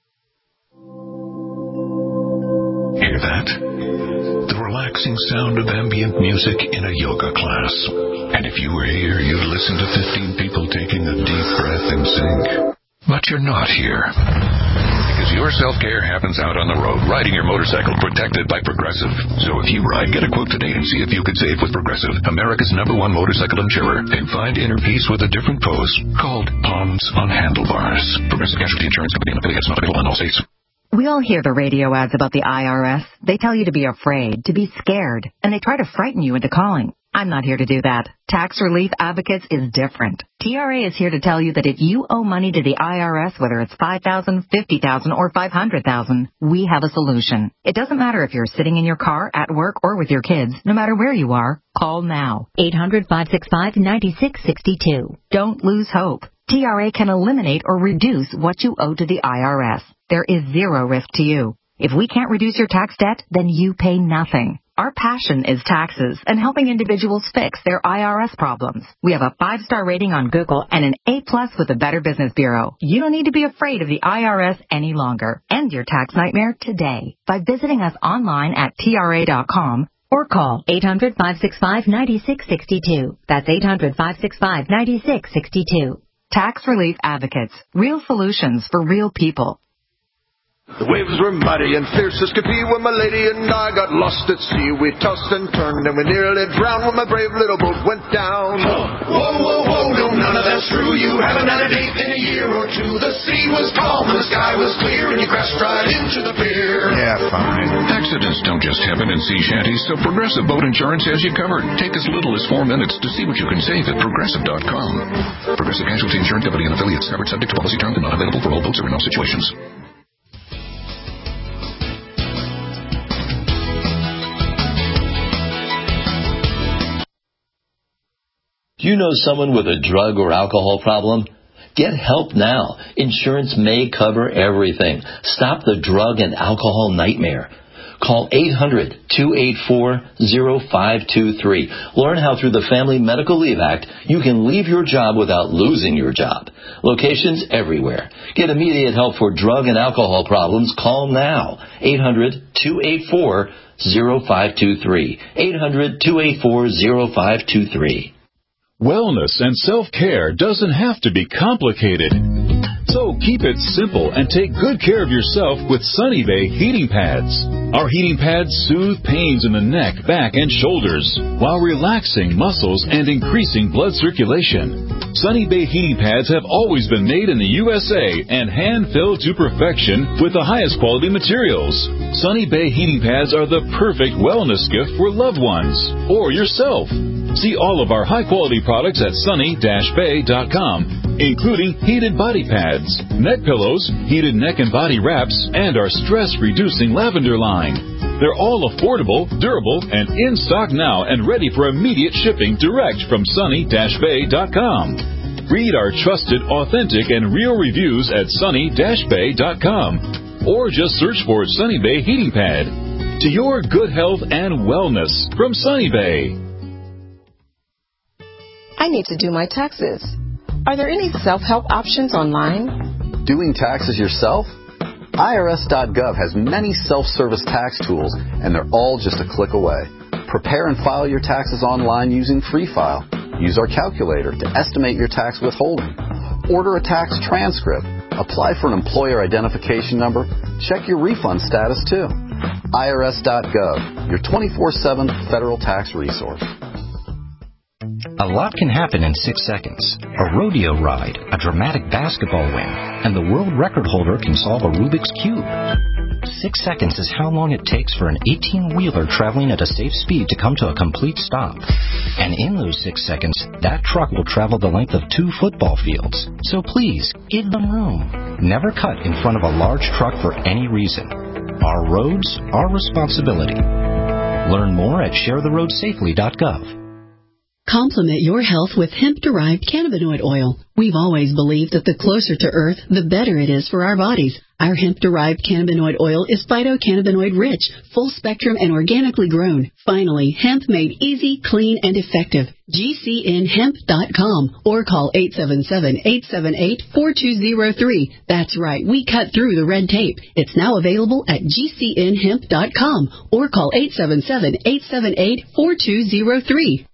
Hear that? The relaxing sound of ambient music in a yoga class. And if you were here, you'd listen to fifteen people taking a deep breath in sync. But you're not here. Because your self-care happens out on the road, riding your motorcycle protected by Progressive. So if you ride, get a quote today and see if you could save with Progressive, America's number one motorcycle insurer, and find inner peace with a different pose called Palms on Handlebars. Progressive Casualty Insurance Company and affiliates, not available in all states. We all hear the radio ads about the I R S. They tell you to be afraid, to be scared, and they try to frighten you into calling. I'm not here to do that. Tax Relief Advocates is different. T R A is here to tell you that if you owe money to the I R S, whether it's five thousand dollars, fifty thousand dollars, or five hundred thousand dollars, we have a solution. It doesn't matter if you're sitting in your car, at work, or with your kids. No matter where you are, call now. eight hundred, five six five, nine six six two. Don't lose hope. T R A can eliminate or reduce what you owe to the I R S. There is zero risk to you. If we can't reduce your tax debt, then you pay nothing. Our passion is taxes and helping individuals fix their I R S problems. We have a five-star rating on Google and an A plus with the Better Business Bureau. You don't need to be afraid of the I R S any longer. End your tax nightmare today by visiting us online at T R A dot com or call eight hundred, five six five, nine six six two. That's eight hundred, five six five, nine six six two. Tax Relief Advocates. Real solutions for real people. The waves were muddy and fierce as could be when my lady and I got lost at sea. We tossed and turned and we nearly drowned when my brave little boat went down. Whoa, whoa, whoa, no, none of that's true. You haven't had a date in a year or two. The sea was calm and the sky was clear and you crashed right into the pier. Yeah, fine. Accidents don't just happen in sea shanties, so Progressive Boat Insurance has you covered. Take as little as four minutes to see what you can save at Progressive dot com. Progressive Casualty Insurance Company and affiliates, covered subject to policy terms and not available for all boats or in all situations. Do you know someone with a drug or alcohol problem? Get help now. Insurance may cover everything. Stop the drug and alcohol nightmare. Call eight hundred, two eight four, zero five two three. Learn how through the Family Medical Leave Act you can leave your job without losing your job. Locations everywhere. Get immediate help for drug and alcohol problems. Call now. eight hundred, two eight four, zero five two three. eight hundred, two eight four, zero five two three. Wellness and self-care doesn't have to be complicated. So keep it simple and take good care of yourself with Sunny Bay heating pads. Our heating pads soothe pains in the neck, back, and shoulders while relaxing muscles and increasing blood circulation. Sunny Bay heating pads have always been made in the U S A and hand-filled to perfection with the highest quality materials. Sunny Bay heating pads are the perfect wellness gift for loved ones or yourself. See all of our high-quality products at sunny dash bay dot com, including heated body pads, neck pillows, heated neck and body wraps, and our stress-reducing lavender line. They're all affordable, durable, and in stock now and ready for immediate shipping direct from sunny dash bay dot com. Read our trusted, authentic, and real reviews at sunny dash bay dot com or just search for Sunny Bay Heating Pad. To your good health and wellness from Sunny Bay. I need to do my taxes. Are there any self-help options online? Doing taxes yourself? I R S dot gov has many self-service tax tools, and they're all just a click away. Prepare and file your taxes online using Free File. Use our calculator to estimate your tax withholding. Order a tax transcript. Apply for an employer identification number. Check your refund status, too. I R S dot gov, your twenty-four seven federal tax resource. A lot can happen in six seconds. A rodeo ride, a dramatic basketball win, and the world record holder can solve a Rubik's Cube. Six seconds is how long it takes for an eighteen-wheeler traveling at a safe speed to come to a complete stop. And in those six seconds, that truck will travel the length of two football fields. So please, give them room. Never cut in front of a large truck for any reason. Our roads, our responsibility. Learn more at share the road safely dot gov. Complement your health with hemp-derived cannabinoid oil. We've always believed that the closer to Earth, the better it is for our bodies. Our hemp-derived cannabinoid oil is phytocannabinoid-rich, full-spectrum, and organically grown. Finally, hemp made easy, clean, and effective. G C N hemp dot com or call eight seven seven, eight seven eight, four two zero three. That's right, we cut through the red tape. It's now available at G C N hemp dot com or call eight seven seven, eight seven eight, four two zero three.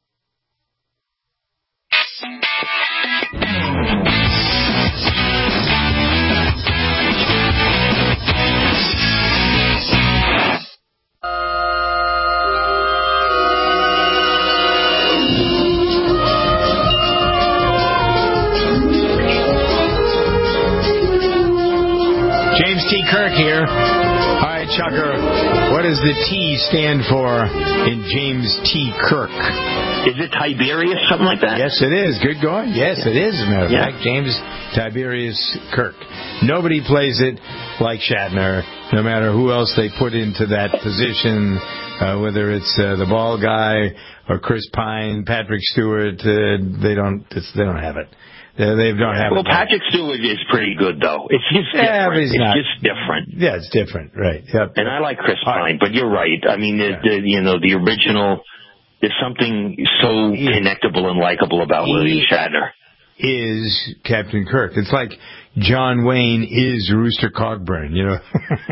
James T. Kirk here. All right, Chucker, what does the T stand for in James T. Kirk? Is it Tiberius, something like that? Yes, it is. Good going. Yes, yeah. It is, as a matter of yeah. fact. James Tiberius Kirk. Nobody plays it like Shatner, no matter who else they put into that position, uh, whether it's uh, the ball guy or Chris Pine, Patrick Stewart. Uh, they don't. It's, they don't have it. Uh, they don't have well, it. Patrick Stewart is pretty good, though. It's just yeah, different. He's it's not. just different. Yeah, it's different, right? Yep. And I like Chris Pine, but you're right. I mean, the, yeah. the you know the original. There's something so connectable and likable about he William Shatner. Is Captain Kirk? It's like John Wayne is Rooster Cogburn. You know,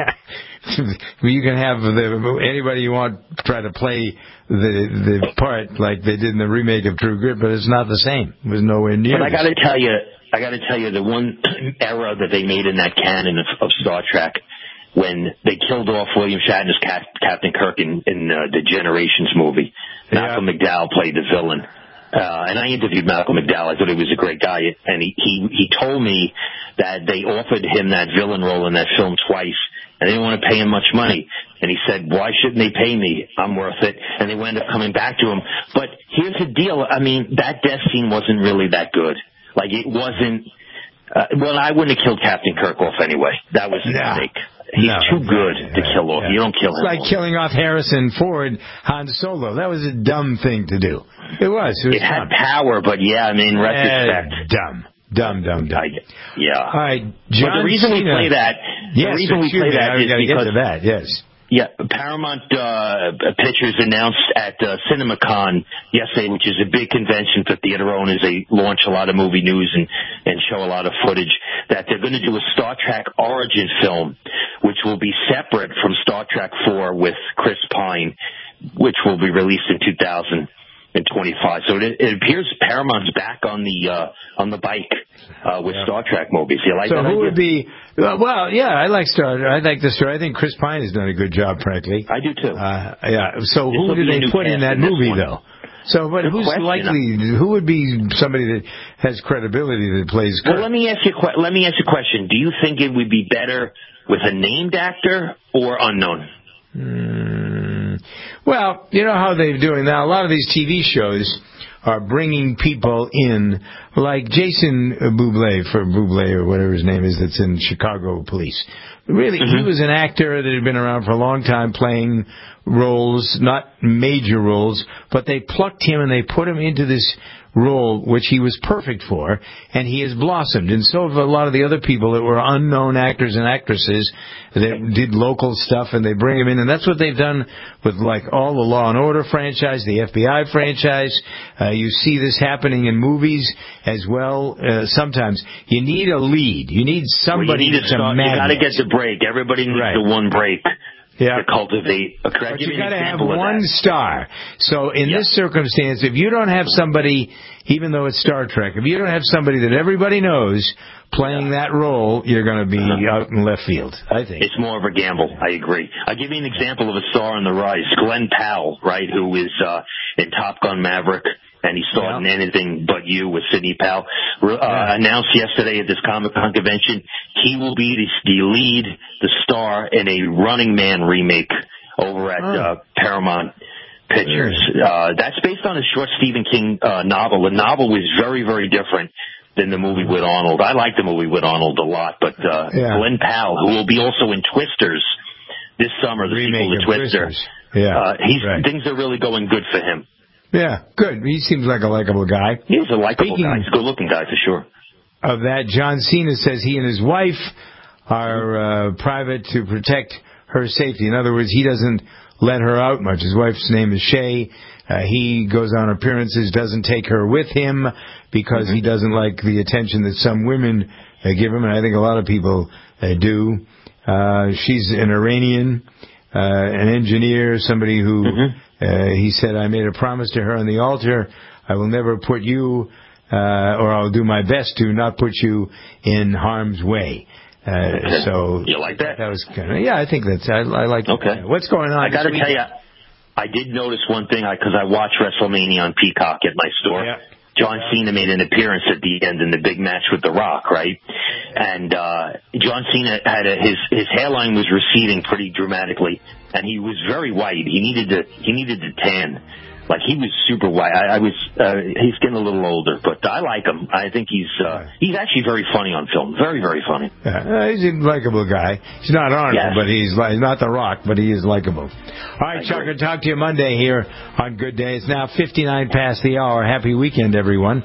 you can have the, anybody you want try to play the the part like they did in the remake of True Grit, but it's not the same. It was nowhere near. But I got to tell you, I got to tell you, the one error that they made in that canon of, of Star Trek, when they killed off William Shatner's Cap, Captain Kirk in, in uh, the Generations movie. Malcolm yeah. McDowell played the villain. Uh, and I interviewed Malcolm McDowell. I thought he was a great guy. And he, he, he told me that they offered him that villain role in that film twice, and they didn't want to pay him much money. And he said, why shouldn't they pay me? I'm worth it. And they wound up coming back to him. But here's the deal. I mean, that death scene wasn't really that good. Like, it wasn't... Uh, well, I wouldn't have killed Captain Kirk off anyway. That was a nah. mistake. He's no, too good right, to right, kill off. Yeah. You don't kill him. It's like killing off Harrison Ford, Han Solo. That was a dumb thing to do. It was. It, was it had dumb. power, but yeah, I mean, in retrospect. Uh, dumb. Dumb, dumb, dumb. I, yeah. All right, John But the reason Cena. we play that, yes, the reason we play me, that is gotta because get to that, yes. Yeah, Paramount uh, Pictures announced at uh, CinemaCon yesterday, which is a big convention for theater owners. They launch a lot of movie news and, and show a lot of footage, that they're going to do a Star Trek origin film, which will be separate from Star Trek four with Chris Pine, which will be released in two thousand in twenty-five. So it, it appears Paramount's back on the uh, on the bike uh, with yeah. Star Trek movies. You like so that who idea? would be? Well, yeah, I like Star. I like the story. I think Chris Pine has done a good job, frankly. I do too. Uh, yeah. So this who do they put in that in movie, one. though? So, but Good who's question. likely? Who would be somebody that has credibility that plays? Kirk? Well, let me ask you. A, let me ask you a question. Do you think it would be better with a named actor or unknown? Mm, well, you know how they're doing now. A lot of these T V shows are bringing people in, like Jason Bublé, for Bublé or whatever his name is, that's in Chicago Police. Really, mm-hmm. he was an actor that had been around for a long time playing roles, not major roles, but they plucked him and they put him into this role which he was perfect for, and he has blossomed. And so have a lot of the other people that were unknown actors and actresses that did local stuff, and they bring him in. And that's what they've done with, like, all the Law and Order franchise, the F B I franchise. Uh, you see this happening in movies as well. Uh, sometimes you need a lead. You need somebody well, you need that's a, a magnet. You got to get the magnet. break. Everybody needs Right. the one break. Yeah. To cultivate. Uh, but you got to have of one that? star. So in yeah. this circumstance, if you don't have somebody, even though it's Star Trek, if you don't have somebody that everybody knows playing that role, you're going to be uh-huh. out in left field, I think. It's more of a gamble. I agree. I'll give you an example of a star on the rise. Glenn Powell, right, who is uh, in Top Gun Maverick, and he starred yeah. in Anything But You with Sidney Powell, uh, yeah. announced yesterday at this Comic-Con convention he will be the, the lead, the star in a Running Man remake over at oh. uh, Paramount Pictures. Yeah. Uh, that's based on a short Stephen King uh, novel. The novel was very, very different than the movie with Arnold. I like the movie with Arnold a lot, but uh, yeah. Glenn Powell, who will be also in Twisters this summer, the remake sequel to Twister, Twisters. Yeah, uh, he's, right. things are really going good for him. Yeah, good. He seems like a likable guy. He's a likable Speaking guy. He's a good-looking guy for sure. Of that, John Cena says he and his wife are uh, private to protect her safety. In other words, he doesn't let her out much. His wife's name is Shay. Uh, he goes on appearances, doesn't take her with him because mm-hmm. he doesn't like the attention that some women uh, give him, and I think a lot of people uh, do. Uh, she's an Iranian, uh, an engineer, somebody who, mm-hmm. uh, he said, I made a promise to her on the altar, I will never put you, uh, or I'll do my best to not put you in harm's way. Uh, okay. So you like that? That was kind of, yeah, I think that's, I, I like okay. that. What's going on? I got to week? tell you, I did notice one thing because I, I watched WrestleMania on Peacock at my store. Yeah. John Cena made an appearance at the end in the big match with The Rock, right? And uh John Cena had a, his his hairline was receding pretty dramatically, and he was very white. He needed to he needed to tan. Like, he was super white. I, I was uh, he's getting a little older, but I like him. I think he's uh, he's actually very funny on film. Very very funny. Yeah, uh, he's a likable guy. He's not Arnold, yes. but he's like not The Rock, but he is likable. All right, Chuck, I'll talk to you Monday here on Good Day. It's now fifty-nine past the hour. Happy weekend, everyone.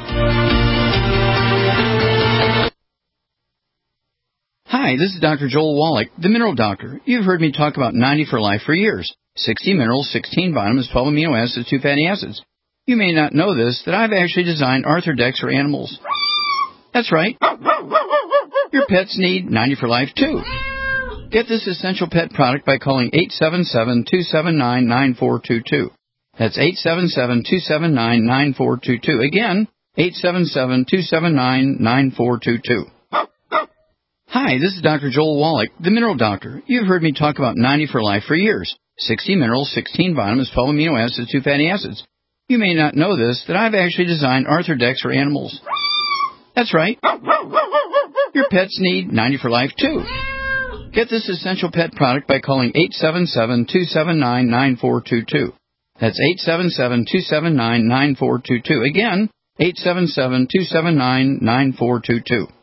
Hi, this is Doctor Joel Wallach, the Mineral Doctor. You've heard me talk about ninety for Life for years. sixty minerals, sixteen vitamins, twelve amino acids, two fatty acids. You may not know this, that I've actually designed Arthrodex for animals. That's right. Your pets need ninety for Life, too. Get this essential pet product by calling eight seven seven, two seven nine, nine four two two. That's eight seven seven, two seven nine, nine four two two. Again, eight seven seven, two seven nine, nine four two two. Hi, this is Doctor Joel Wallach, the Mineral Doctor. You've heard me talk about ninety for Life for years. sixty minerals, sixteen vitamins, twelve amino acids, two fatty acids. You may not know this, that I've actually designed Arthrodex for animals. That's right. Your pets need ninety for Life, too. Get this essential pet product by calling eight seven seven, two seven nine, nine four two two. That's eight seven seven, two seven nine, nine four two two. Again, eight seven seven, two seven nine, nine four two two.